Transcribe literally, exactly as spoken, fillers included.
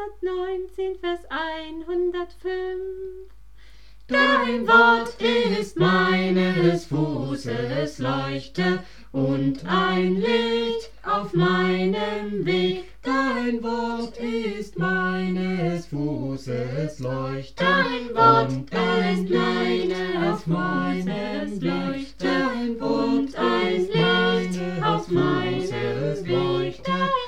hundertneunzehn, Vers hundertfünf. Dein Wort ist meines Fußes Leuchte und ein Licht auf meinem Weg. Dein Wort ist meines Fußes Leuchte. Dein Wort und ein ist Licht meines auf meinem Fußes Weg. Leuchte Dein Wort und ein ist Licht meines auf meinem Fußes Weg. Leuchte.